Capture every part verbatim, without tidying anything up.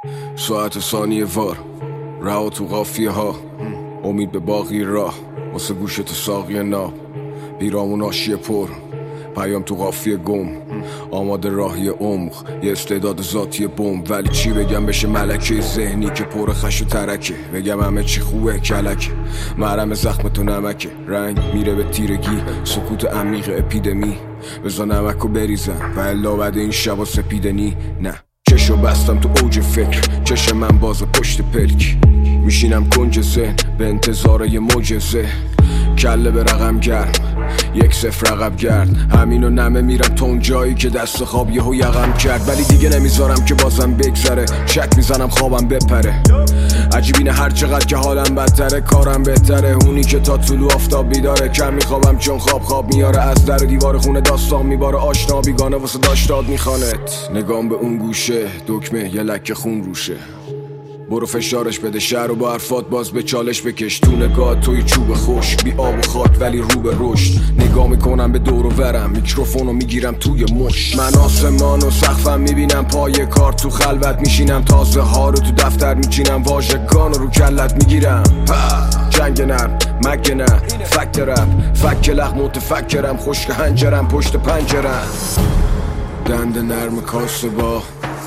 ساعت ثانیه وار رها تو قافیه ها، امید به باقی راه واسه گوش تو ساقی ناب، بیرامون آشیه پر پیام تو قافیه گم، آماده راهی عمق یه استعداد ذاتی بم. ولی چی بگم بشه ملکه ذهنی که پر خش و ترکه، بگم همه چی خوبه کلکه، مرهم زخم تو نمکه، رنگ میره به تیرگی، سکوت عمیق اپیدمی، بزا نمکو بریزم و الا بعد این شبا سپیدنی. نه چشو بستم تو اوج فکر، چش من باز پشت پلک، میشینم کنج ذهن به انتظار یه معجزه، کله به رقم گرم یک صفر رقب گرد، همینو نمه میرم تا اون جایی که دست خواب یهو یقم کرد. ولی دیگه نمیذارم که بازم بگذره، شک میزنم خوابم بپره، عجیب اینه هر چقدر که حالم بدتره کارم بهتره، اونی که تا طلوع آفتاب بیداره، کم میخوابم چون خواب خواب میاره، از در و دیوار خونه داستان میباره، آشنا بیگانه واسه داشتاد میخوانت، نگام به اون گوشه دکمه یه لکه خون روشه، برو فشارش بده شهر و با حرفات باز به چالش بکش، تو نگاه توی چوب خوش بی آب و خاک ولی رو به رشد، نگاه میکنم به دور و ورم میکروفونو میگیرم توی مش، من آسمان و سقفم میبینم پای کار، تو خلوت میشینم تازه ها رو تو دفتر میچینم، واژگان رو کلت میگیرم، جنگ نرم مگه نه فکت رپ فک لخ متفکرم، خشک هنجرم پشت پنجرم، دند نرم کاسه با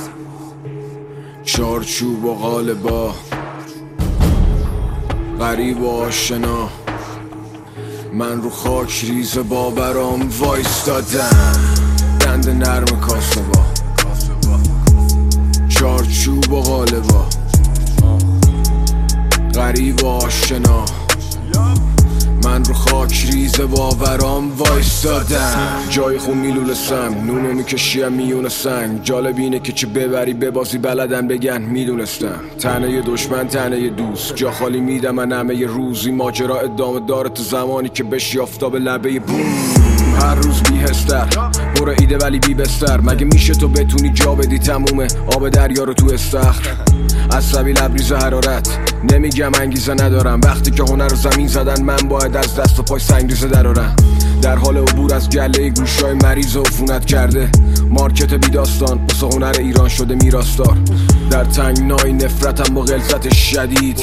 چارچوب و غالبا، غریب و آشنا، من رو خاک ریز باورام وایستادم، دند نرم کاسه با چارچوب و غالبا، غریب و آشنا، من رو خاک ریز باورام وایستادم، جای خون میلول سم نونو میکشیم میون سنگ، جالب اینه که چه ببری ببازی بلدن بگن میدونستم، تنه دشمن تنه دوست، جا خالی میدم من همه روزی، ماجرا ادامه داره تو زمانی که بشی آفتاب لبه بوم، هر روز بیهستر برو ایده ولی بی بستر، مگه میشه تو بتونی جا بدی تمومه آب دریا رو تو استخر، عصبی لبریز حرارت نمیگم انگیزه ندارم، وقتی که هنر رو زمین زدن من باید از دست و پای سنگریزه درارم، در حال عبور از گله گوشای مریض و عفونت کرده، مارکت بی داستان واسه هنر ایران شده میراستار، در تنگنای نفرتم با غلظت شدید،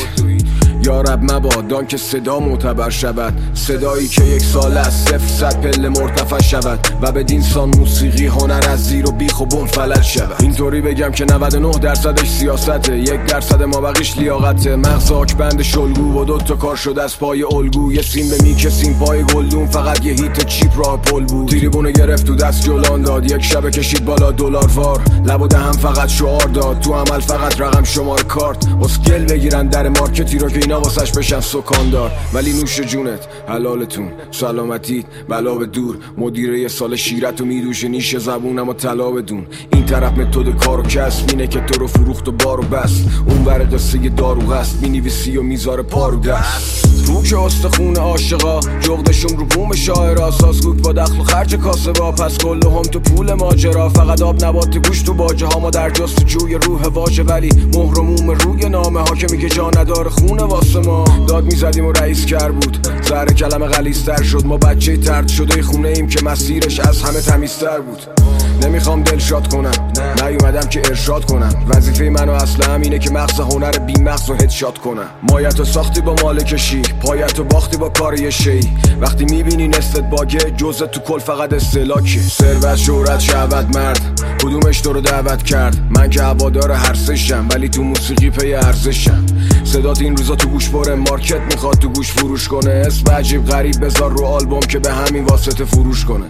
یا رب مبادان که صدا معتبر شود، صدایی که یک سال از صفر صد پله مرتفع شود و به دینسان موسیقی هنر از زیر و بیخ و بم فلج شود، اینطوری بگم که نود و نه درصدش سیاسته، یک درصد ما بقیش لیاقته، مغز آکبند شلگو و دوتا کار شده از پای الگو، یه سیم به میکه سیم پای گلدون، فقط یه هیت چیپ راه پل بود، تریبونه گرفت تو دست جولان داد، یک شبه کشید بالا دلار وار، لب و دهم فقط شعار داد، تو عمل فقط رقم شماره کارت، اسکل بگیرن در مارکتی رو که اینا واسش بشن سکاندار، ولی نوش جونت حلالتون سلامتیت بلا به دور، مدیره یه سال شیرتو میدوشه نیش زبونم و طلا بدون، این طرف متد کار و کسب اینه که تو رو فروخت و بارو بست، اون ور قصه دارو هست مینویسی و میذاره پارو دست، رو که استخون عاشقا جغدشون رو بوم شاعرا، سازگوک با دخل و خرج کاسه با، پس کل هم تو پول ماجرا، فقط آب نبات گوش تو باجه ها، ما در جستجوی روح واژه ولی مهر و موم روی نامه ها که میگه جا نداره خونه واسه ما، داد میزدیم و رئیس کر بود زهر کلمه غلیظ‌تر شد، ما بچه ترد شده خونه ایم که مسیرش از همه تمیزتر بود، نمیخوام دلشاد کنم نیومدم که ارشاد کنم، وظیفه منو اصلا همینه که مغز هنر بی مغز رو هدشات کنم، مایتو ساختی با مالکشی پایتو باختی با کار یه شی، وقتی میبینی نستت باگه جزت تو کل فقط استهلاکه، ثروت شهرت شهوت مرد کدومش تو رو دعوت کرد، من که هوادار هر سشم ولی تو موسیقی پی ارزشم، صدات این روزا تو گوش بره، مارکت میخواد تو گوش فروش کنه، اسم عجیب غریب بذار رو آلبوم که به همین واسطه فروش کنه،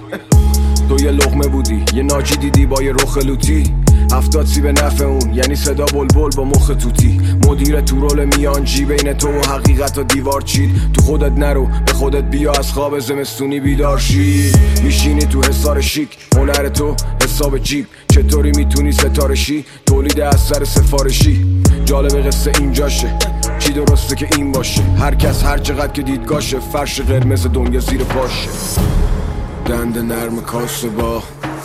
تو یه لقمه بودی یه ناجی دیدی با یه رخ لوتی، هفتاد سی به نفع اون یعنی صدا بلبل با مخ توتی، مدیر تو رول میانجی بین تو و حقیقت و دیوار چید، تو خودت نرو به خودت بیا از خواب زمستونی بیدار شی، میشینی تو حصار شیک هنر تو حساب جیب، چطوری میتونی ستاره شی تولید اثر سفارشی، جالب قصه اینجاشه چی درسته که این باشه، هر کس هر چقدر که دیدگاشه، فرش قرمز دنیا زیر پاشه، دند نرم کاسه با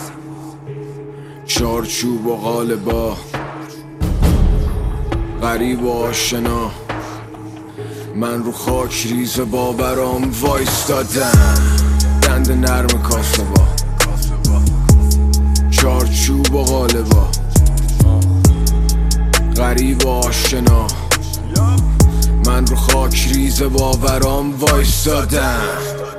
چارچوب و غالبا، غریب و آشنا، من رو خاک ریز باورام وایستادم، دند نرم کاسه با چارچوب و غالبا، غریب و آشنا، من رو خاک ریز باورام وایستادم.